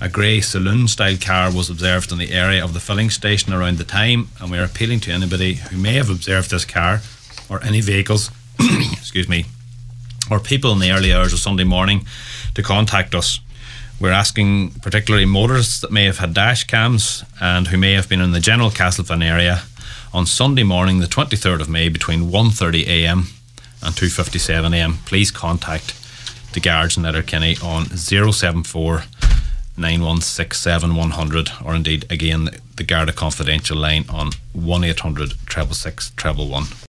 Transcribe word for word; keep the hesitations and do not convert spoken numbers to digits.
A grey saloon-style car was observed in the area of the filling station around the time, and we are appealing to anybody who may have observed this car or any vehicles, excuse me, or people in the early hours of Sunday morning to contact us. We're asking particularly motorists that may have had dash cams and who may have been in the general Castlefin area on Sunday morning the twenty-third of May between one thirty a m and two fifty-seven a m. Please contact the garage in Letterkenny on zero seven four nine one six seven one hundred, or indeed again the Garda Confidential line on one eight hundred six six six one one.